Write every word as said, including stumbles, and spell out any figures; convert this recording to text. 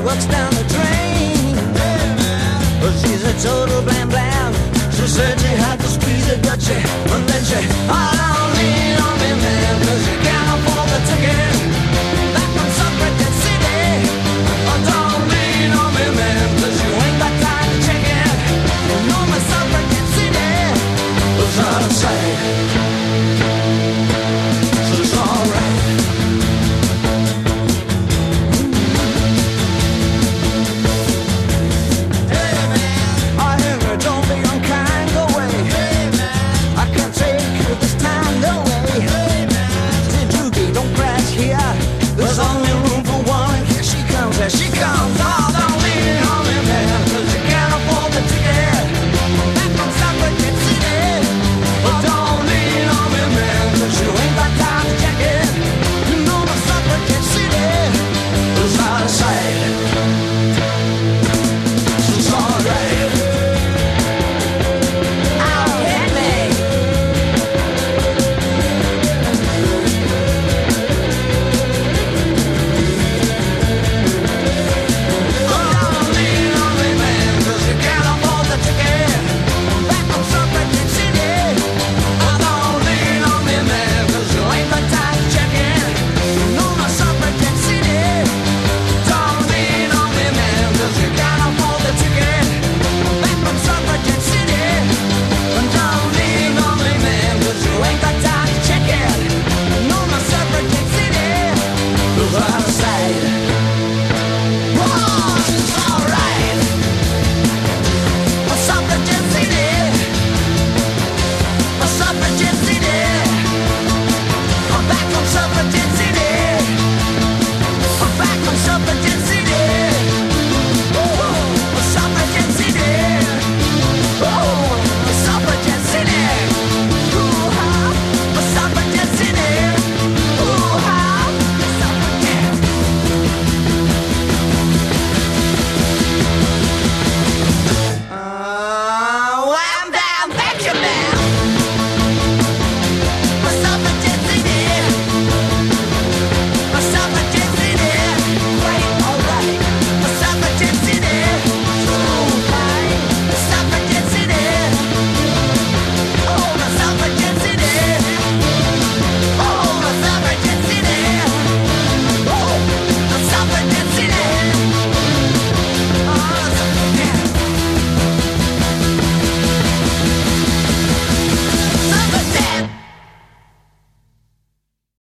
works down the drain. Well, she's a total blam blam. She said she had to squeeze it, but she, but then she, oh, don't lean on me, man, 'cause you can't afford the ticket back from Suffragette City. Oh, don't lean on me, man, 'cause you ain't got time to check it. You know my Suffragette City was out of sight. So it's alright. There's only room for one. Here she comes, here she comes.